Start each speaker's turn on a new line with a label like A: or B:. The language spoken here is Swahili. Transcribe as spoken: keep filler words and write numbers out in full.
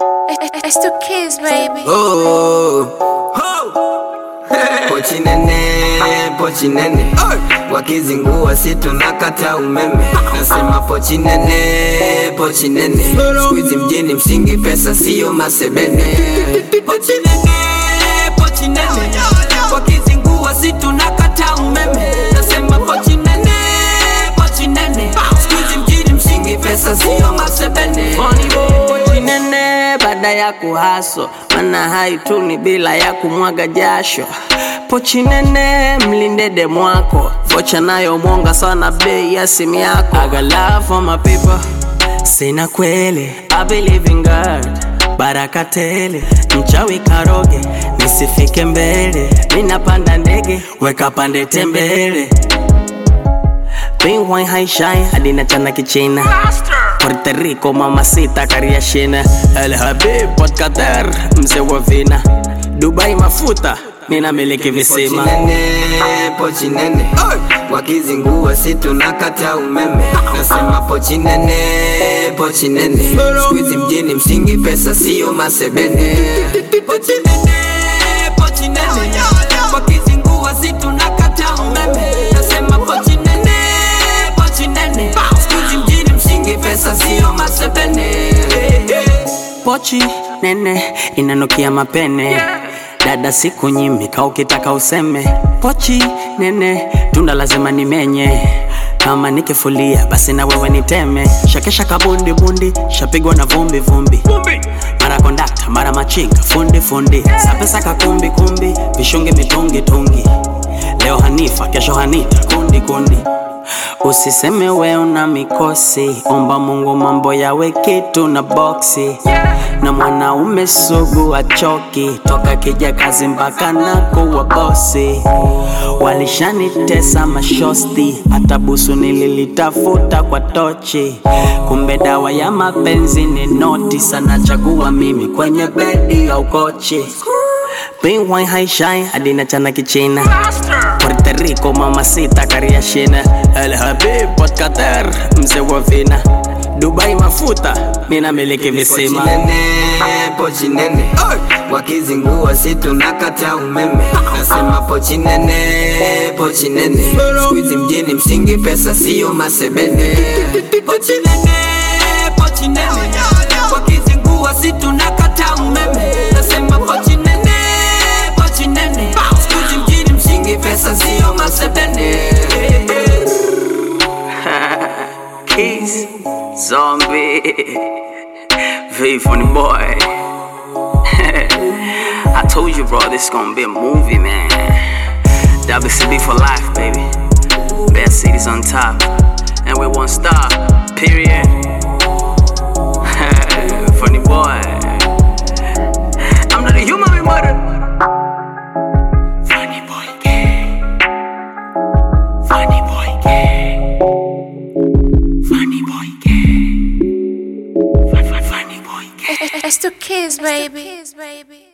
A: It's two kids, baby.
B: Oh, oh. Pochi nene, pochi nene, wakizingua si tunakata umeme. Nasema pochi nene, pochi nene, squeeze mjini msingi pesa sio masebene. Pochi nene, pochi nene, wakizingua si tunakata umeme. Nasema pochi nene, pochi nene, squeeze mjini msingi pesa sio masebene. Pochi nene baada ya kuhaso, mana haituni bila ya kumwaga jasho. Pochi nene mlinde demu wako, vocha nayo mwonga sana bei ya simu yako. I got love for my people, sina kweli, I believe in God, baraka tele, mchawi karoge, nisifike mbele. Mina panda ndege, weka pande tembele. Pink wine high shine, adina chana kichina Puerto Rico mamacita kariashina. El Habib Port Qatar, mzee wa vina. Dubai mafuta, mina miliki visima. Pochi nene, pochi nene, wakizingua si tunakata umeme. Nasema pochi nene, pochi nene, squeeze mjini msingi pesa sio masebene. Pochi nene, pochi nene, wakizingua si tunakata umeme. Nasema pochi nene, pochi nene, squeeze mjini msingi pesa sio masebene. Pochi nene inanukia mapene, dada siku nyimika ukitaka useme. Pochi nene tunda lazima nimenye, kama nikifulia basi na wewe niteme. Shakesha kabundi bundi, shapigwa na vumbi vumbi, mara kondakta mara machinga fundi fundi. Sapesa kakumbi kumbi, vishungi mitungi tungi. Leo Hanifa kesho Hanita kundi kundi. Usiseme we una mikosi, omba Mungu mambo yawe kitu na boxi. Na mwanaume sugu achoki, toka kija kazi mpaka na kuwa bosi. Walishanitesa mashosti, hata busu nililitafuta kwa tochi. Kumbe dawa ya mapenzi ni noti, sana chagua mimi kwenye bedi au kochi. Pink wine high shine, adina chana kichina Puerto Rico mamacita kariashina. El Habib Port Qatar, mzee wa vina. Dubai mafuta, mina miliki visima. Pochi nene, pochi nene, wakizingua si tunakata umeme. Nasema pochi nene, pochi nene, squeeze mjini msingi pesa sio masebene. Pochi nene, pochi nene, wakizingua si tunakata umeme. Nasema pochi nene, pochi nene, squeeze mjini msingi pesa sio masebene. Keys, Zombie, very funny boy. I told you, bro, this gonna be a movie, man. W C B for life, baby. Best cities on top, and we won't stop. Period. Funny boy. I'm not a human, my mother. Funny boy, gay. Funny boy, gay. Funny boy, gay. Funny boy, gay.
A: It's two kids, baby.